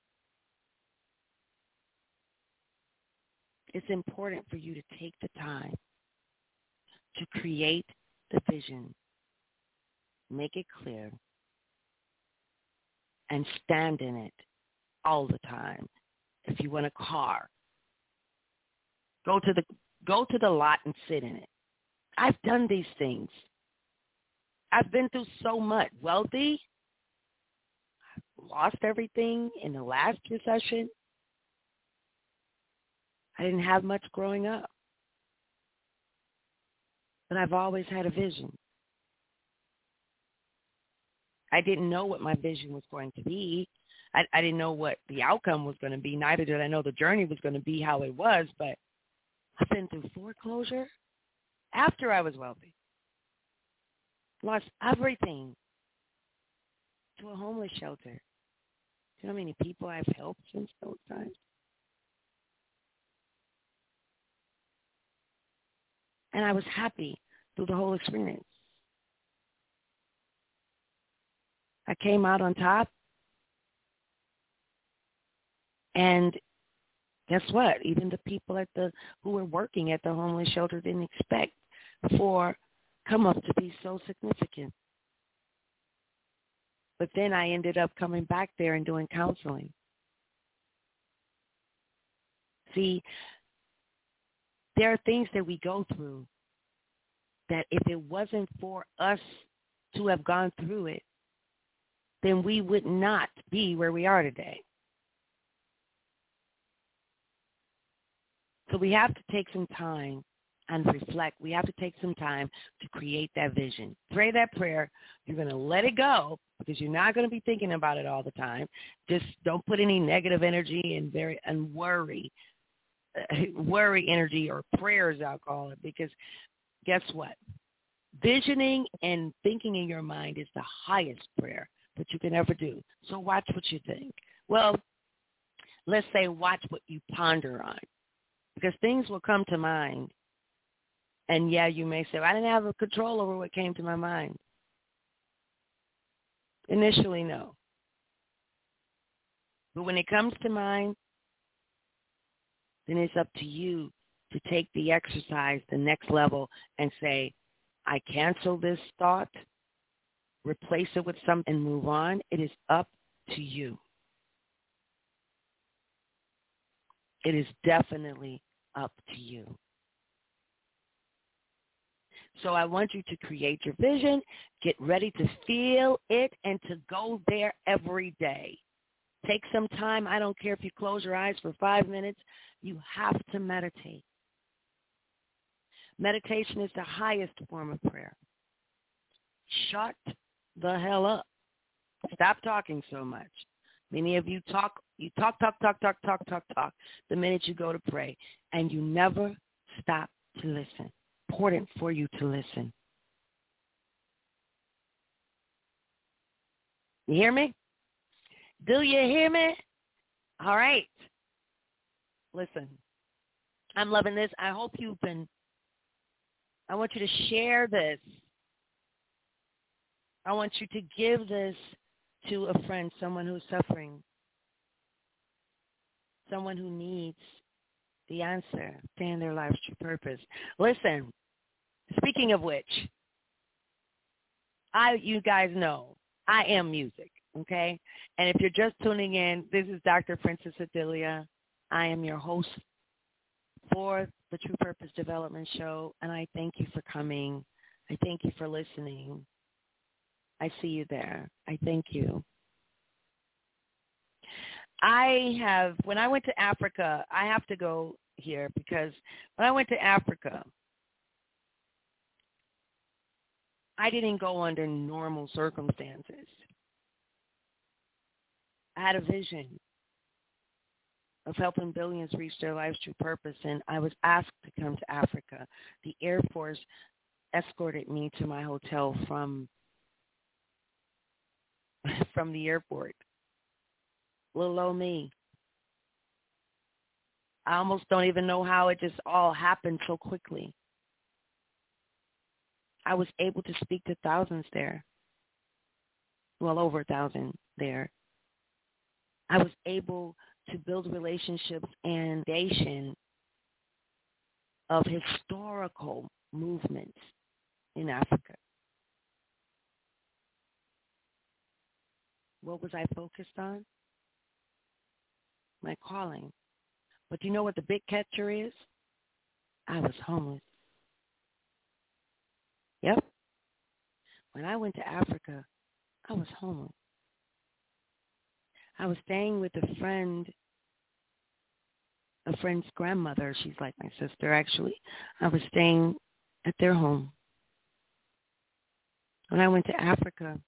S4: It's important for you to take the time to create the vision, make it clear, and stand in it all the time. If you want a car, go to the go to the lot and sit in it. I've done these things. I've been through so much. Wealthy, I've lost everything in the last recession. I didn't have much growing up. But I've always had a vision. I didn't know what my vision was going to be. I, I didn't know what the outcome was going to be. Neither did I know the journey was going to be how it was. But I've been through foreclosure after I was wealthy. Lost everything to a homeless shelter. Do you know how many people I've helped since those times? And I was happy through the whole experience. I came out on top. And guess what? Even the people at the who were working at the homeless shelter didn't expect for come up to be so significant. But then I ended up coming back there and doing counseling. See, there are things that we go through that if it wasn't for us to have gone through it, then we would not be where we are today. So we have to take some time and reflect. We have to take some time to create that vision. Pray that prayer. You're going to let it go because you're not going to be thinking about it all the time. Just don't put any negative energy and very and worry, uh, worry energy or prayers, I'll call it, because guess what? Visioning and thinking in your mind is the highest prayer that you can ever do. So watch what you think. Well, let's say watch what you ponder on, because things will come to mind. And, yeah, you may say, well, I didn't have control over what came to my mind. Initially, no. But when it comes to mind, then it's up to you to take the exercise the next level and say, I cancel this thought, replace it with something, and move on. It is up to you. It is definitely up to you. So I want you to create your vision, get ready to feel it, and to go there every day. Take some time. I don't care if you close your eyes for five minutes. You have to meditate. Meditation is the highest form of prayer. Shut the hell up. Stop talking so much. Many of you talk, you talk, talk, talk, talk, talk, talk, talk the minute you go to pray, and you never stop to listen. Important for you to listen. You hear me? Do you hear me? All right. Listen, I'm loving this. I hope you've been, I want you to share this. I want you to give this to a friend, someone who's suffering, someone who needs the answer, staying their life's true purpose. Listen, speaking of which, I, you guys know, I am music, okay? And if you're just tuning in, this is Doctor Princess Adelia. I am your host for the True Purpose Development Show, and I thank you for coming. I thank you for listening. I see you there. I thank you. I have, when I went to Africa, I have to go here because when I went to Africa, I didn't go under normal circumstances. I had a vision of helping billions reach their life's true purpose, and I was asked to come to Africa. The Air Force escorted me to my hotel from from the airport. Little old me. I almost don't even know how it just all happened so quickly. I was able to speak to thousands there. Well, over a thousand there. I was able to build relationships and foundation of historical movements in Africa. What was I focused on? My calling. But do you know what the big catcher is? I was homeless. Yep. When I went to Africa, I was homeless. I was staying with a friend, a friend's grandmother. She's like my sister, actually. I was staying at their home. When I went to Africa,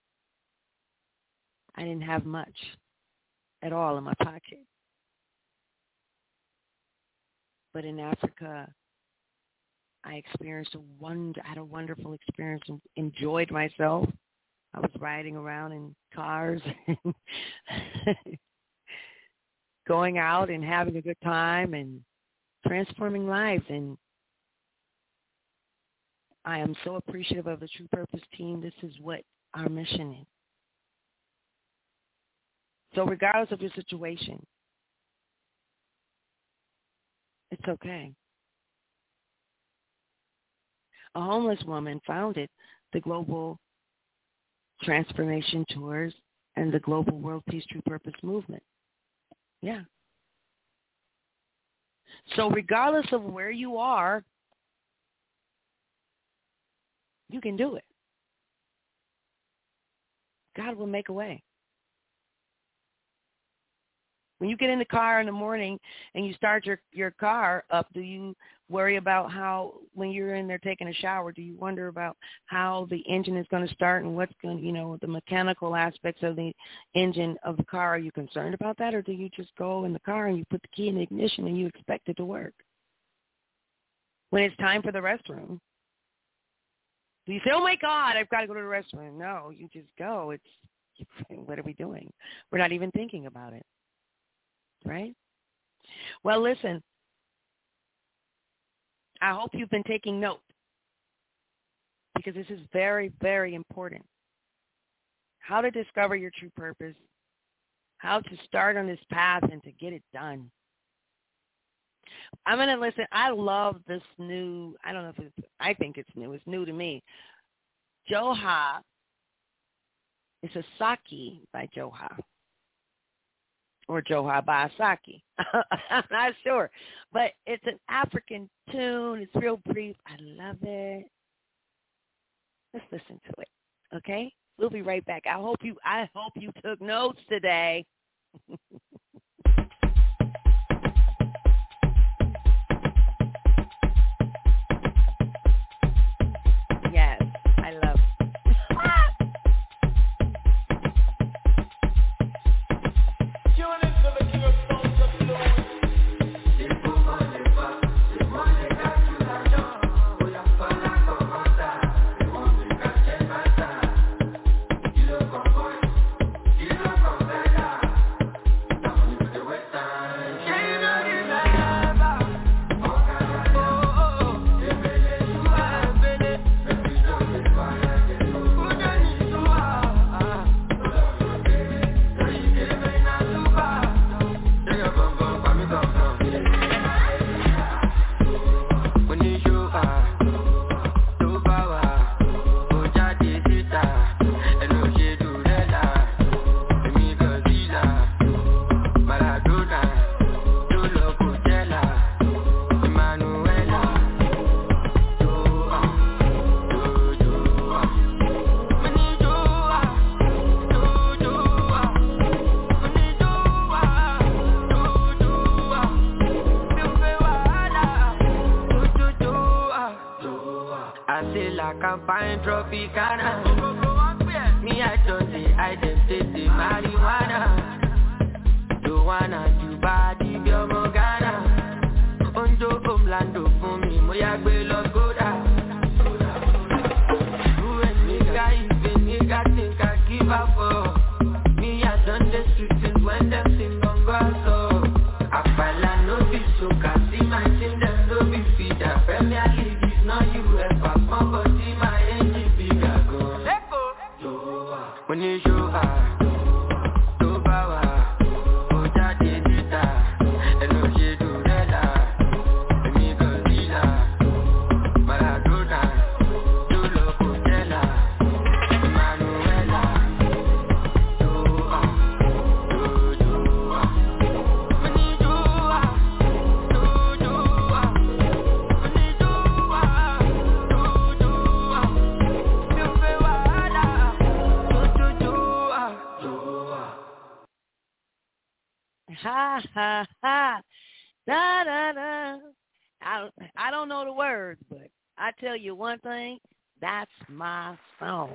S4: I didn't have much at all in my pocket. But in Africa, I experienced a wonder, I had a wonderful experience and enjoyed myself. I was riding around in cars, going out and having a good time and transforming lives. And I am so appreciative of the True Purpose team. This is what our mission is. So regardless of your situation, it's okay. A homeless woman founded the Global Transformation Tours and the Global World Peace True Purpose Movement. Yeah. So regardless of where you are, you can do it. God will make a way. When you get in the car in the morning and you start your, your car up, do you worry about how, when you're in there taking a shower, do you wonder about how the engine is going to start and what's going to, you know, the mechanical aspects of the engine of the car? Are you concerned about that, or do you just go in the car and you put the key in the ignition and you expect it to work? When it's time for the restroom, do you say, oh, my God, I've got to go to the restroom? No, you just go. It's, what are we doing? We're not even thinking about it. Right? Well, listen, I hope you've been taking note because this is very, very important. how to discover your true purpose, how to start on this path and to get it done. I'm going to listen. I love this new, I don't know if it's, I think it's new. It's new to me. Joha. It's a Saki by Joha. Or Joha by Asaki. I'm not sure. But it's an African tune. It's real brief. I love it. Let's listen to it. Okay? We'll be right back. I hope you I hope you took notes today. Yes, I love it.
S5: Tropicana. Me, I don't say I just take the marijuana. Don't wanna do body, be a Morgana. Ondo Omlando for me, Moya Belo Goda. Who and nigga, even nigga think I give up for. Me, I done the streets when them sing on so. I file no be so, can see my thing, them no be feed up. Premier League is not U F A, but see my when you show up, to power, oh, that is it, and no shade to Rella, and me go Lila, Maradona, Dolo Cotella, Manuela, Joa, Joa, when you Joa, Joa, when you Joa, Joa, you feel
S4: Ha, ha, ha. Da, da, da. I, I don't know the words, but I tell you one thing, that's my song.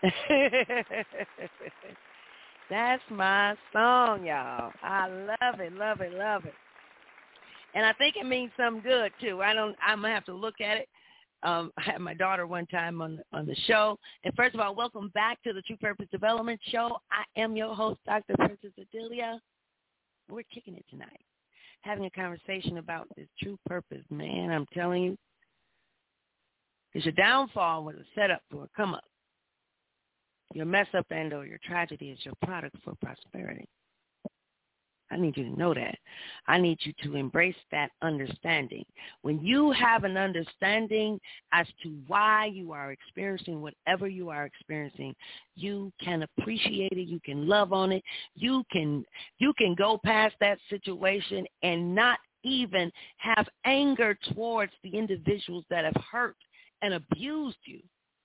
S4: That's my song, y'all. I love it, love it, love it. And I think it means something good, too. I don't, I'm going to have to look at it. Um, I had my daughter one time on, on the show. And first of all, welcome back to the True Purpose Development Show. I am your host, Doctor Princess Adelia. We're kicking it tonight, having a conversation about this true purpose, man. I'm telling you, because your downfall was a setup for a come-up. Your mess-up and or your tragedy is your product for prosperity. I need you to know that. I need you to embrace that understanding. When you have an understanding as to why you are experiencing whatever you are experiencing, you can appreciate it. You can love on it. You can you can go past that situation and not even have anger towards the individuals that have hurt and abused you.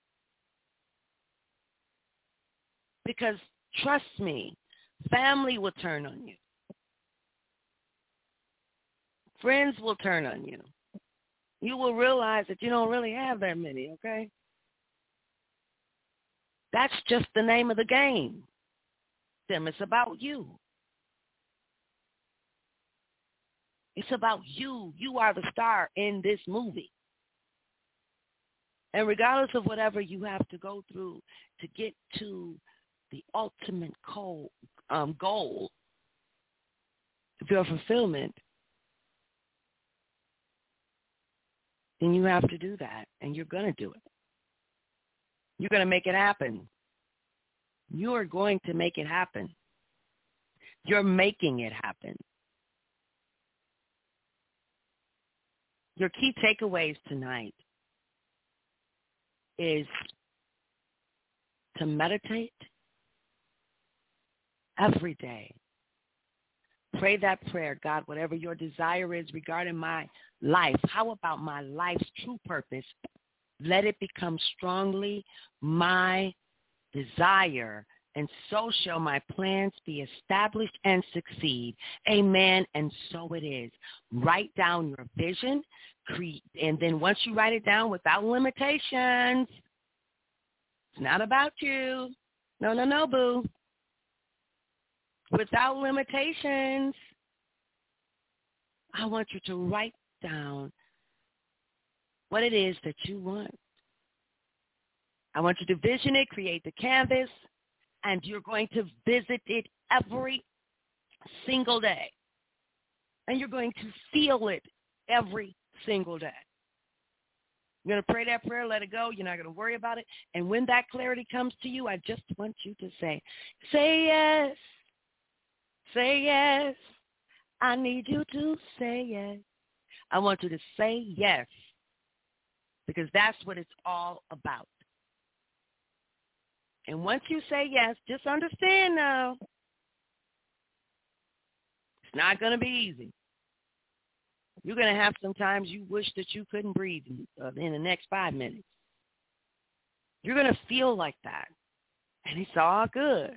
S4: Because trust me, family will turn on you. Friends will turn on you. You will realize that you don't really have that many, okay? That's just the name of the game. Them, it's about you. It's about you. You are the star in this movie. And regardless of whatever you have to go through to get to the ultimate goal, um, goal of your fulfillment, then you have to do that, and you're going to do it. You're going to make it happen. You are going to make it happen. You're making it happen. Your key takeaways tonight is to meditate every day. Pray that prayer, God, whatever your desire is regarding my life, how about my life's true purpose? Let it become strongly my desire, and so shall my plans be established and succeed. Amen, and so it is. Write down your vision, create, and then once you write it down without limitations, it's not about you. No, no, no, boo. Without limitations, I want you to write down what it is that you want. I want you to vision it, create the canvas, and you're going to visit it every single day. And you're going to feel it every single day. You're going to pray that prayer, let it go. You're not going to worry about it. And when that clarity comes to you, I just want you to say, say yes. Say yes. I need you to say yes. I want you to say yes, because that's what it's all about. And once you say yes, just understand now, it's not going to be easy. You're going to have sometimes you wish that you couldn't breathe in, uh, in the next five minutes. You're going to feel like that. And it's all good.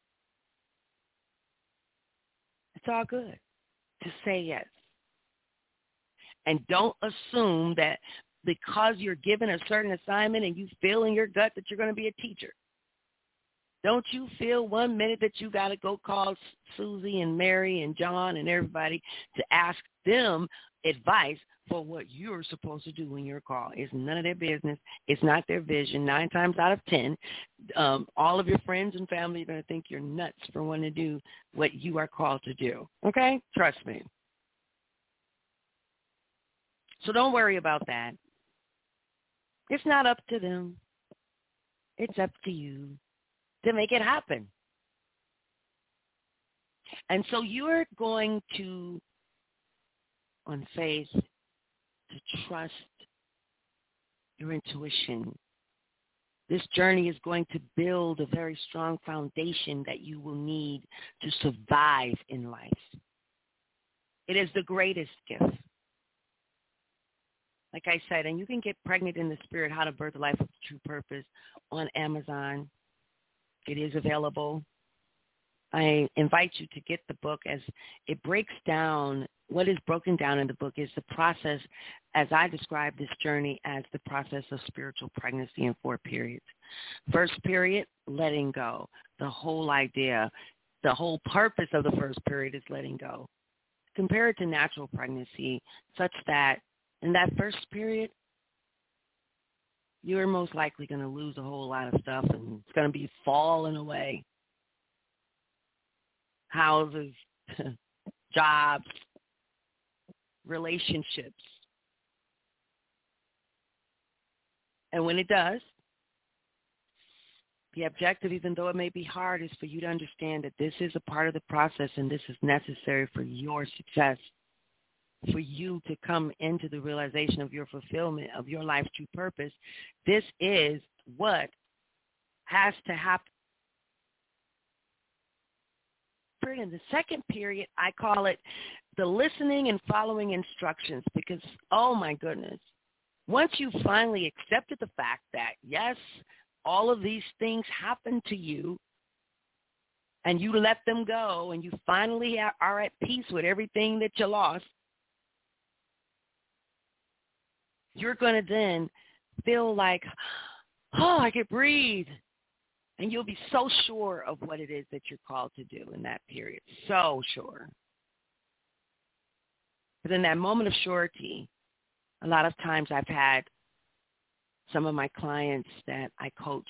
S4: It's all good to say yes. And don't assume that because you're given a certain assignment and you feel in your gut that you're going to be a teacher. Don't you feel one minute that you got to go call Susie and Mary and John and everybody to ask them advice for what you're supposed to do in your call. It's none of their business. It's not their vision. Nine times out of ten, um, all of your friends and family are going to think you're nuts for wanting to do what you are called to do. Okay? Trust me. So don't worry about that. It's not up to them. It's up to you to make it happen. And so you're going to, on faith, to trust your intuition. This journey is going to build a very strong foundation that you will need to survive in life. It is the greatest gift. Like I said, and you can get Pregnant in the Spirit, How to Birth a Life of True Purpose on Amazon. It is available. I invite you to get the book, as it breaks down. What is broken down in the book is the process, as I describe this journey, as the process of spiritual pregnancy in four periods. First period, letting go. The whole idea, the whole purpose of the first period is letting go. Compare it to natural pregnancy, such that in that first period, you're most likely going to lose a whole lot of stuff, and it's going to be falling away. Houses, jobs, relationships. And when it does, the objective, even though it may be hard, is for you to understand that this is a part of the process and this is necessary for your success, for you to come into the realization of your fulfillment of your life's true purpose. This is what has to happen. In the second period, I call it the listening and following instructions, because, oh my goodness, once you finally accepted the fact that, yes, all of these things happen to you, and you let them go, and you finally are at peace with everything that you lost, you're going to then feel like, oh, I can breathe. And you'll be so sure of what it is that you're called to do in that period. So sure. But in that moment of surety, a lot of times I've had some of my clients that I coach,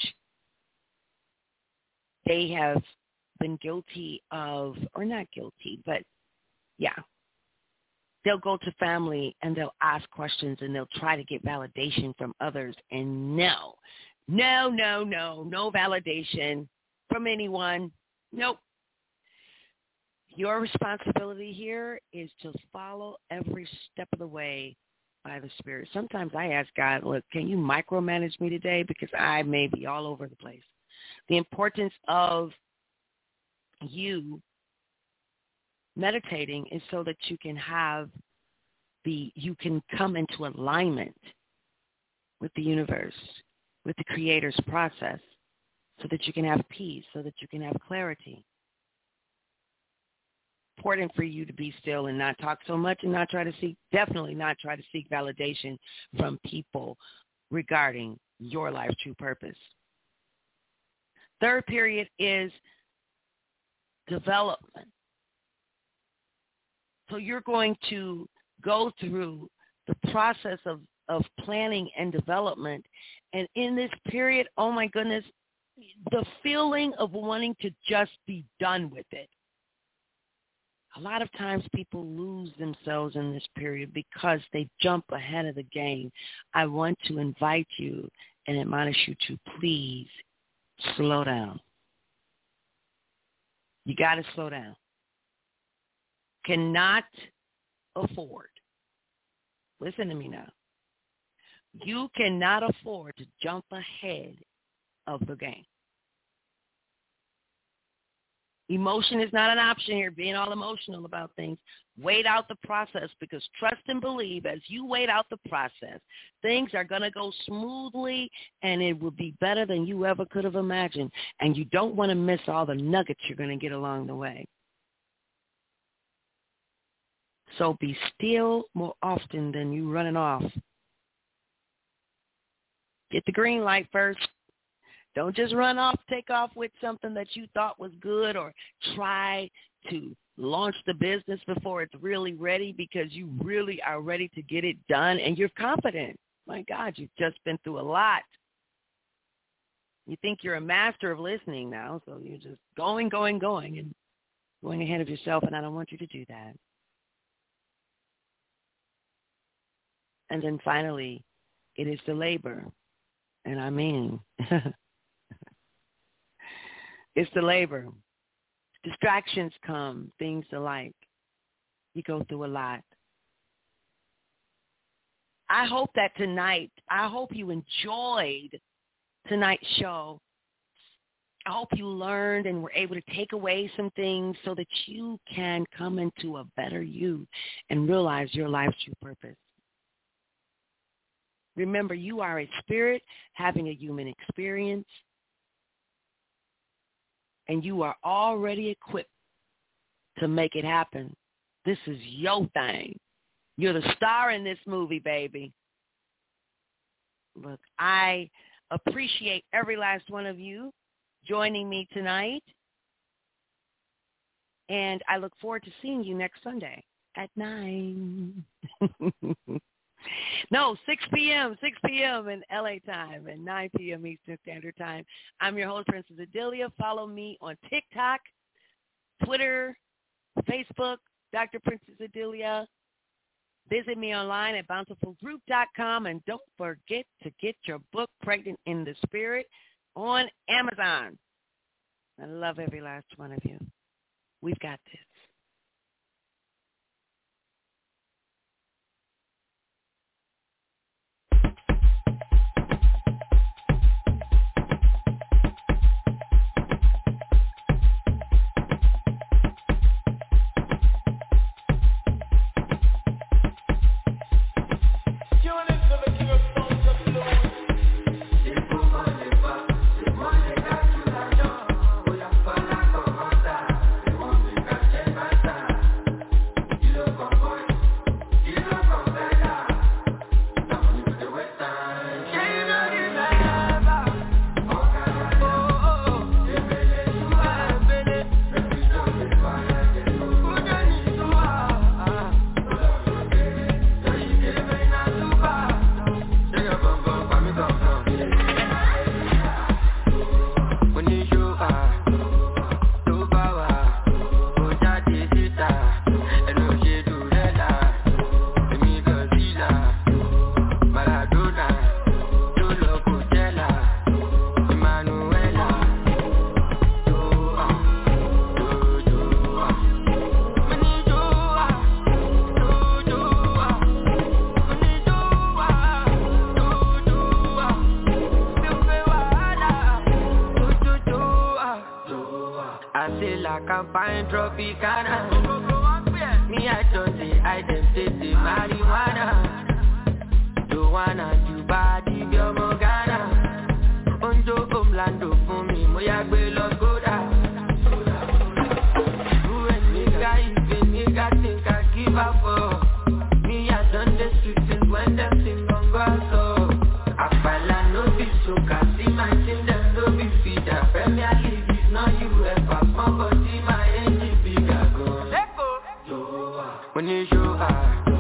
S4: they have been guilty of, or not guilty, but yeah, they'll go to family and they'll ask questions and they'll try to get validation from others. And no, no, no, no, no validation. from anyone. Nope. Your responsibility here is to follow every step of the way by the Spirit. Sometimes I ask God, look, can you micromanage me today? Because I may be all over the place. The importance of you meditating is so that you can have the, you can come into alignment with the universe, with the Creator's process, so that you can have peace, so that you can have clarity. Important for you to be still and not talk so much and not try to seek, definitely not try to seek validation from people regarding your life's true purpose. Third period is development. So you're going to go through the process of, of planning and development. And in this period, oh my goodness, the feeling of wanting to just be done with it. A lot of times people lose themselves in this period because they jump ahead of the game. I want to invite you and admonish you to please slow down. You got to slow down. Cannot afford. Listen to me now. You cannot afford to jump ahead of the game. Emotion is not an option here, being all emotional about things. Wait out the process, because trust and believe as you wait out the process, things are going to go smoothly and it will be better than you ever could have imagined. And you don't want to miss all the nuggets you're going to get along the way. So be still more often than you running off. Get the green light first. Don't just run off, take off with something that you thought was good, or try to launch the business before it's really ready, because you really are ready to get it done and you're confident. My God, you've just been through a lot. You think you're a master of listening now, so you're just going, going, going, and going ahead of yourself, and I don't want you to do that. And then finally, it is the labor. And I mean... It's the labor. Distractions come, things alike. You go through a lot. I hope that tonight, I hope you enjoyed tonight's show. I hope you learned and were able to take away some things so that you can come into a better you and realize your life's true purpose. Remember, you are a spirit having a human experience. And you are already equipped to make it happen. This is your thing. You're the star in this movie, baby. Look, I appreciate every last one of you joining me tonight. And I look forward to seeing you next Sunday at nine. No, six p.m., six p.m. in L A time and nine p.m. Eastern Standard Time. I'm your host, Princess Adelia. Follow me on TikTok, Twitter, Facebook, Doctor Princess Adelia. Visit me online at bountiful group dot com. And don't forget to get your book, Pregnant in the Spirit, on Amazon. I love every last one of you. We've got this.
S5: Money got you down, oh yeah, para comandar.
S7: can find Tropicana. Me I don't say I dem take the marijuana. Don't wanna do body, your Morgana. Ondo Omlando for me, moya gbe lo goda. Who and nigga even nigga think I give up for? Me I done the street things when them sing on go so. Apala no be so see my team them no be feeder. Premier League is not U F A, my body my engine bigger go. When you show her.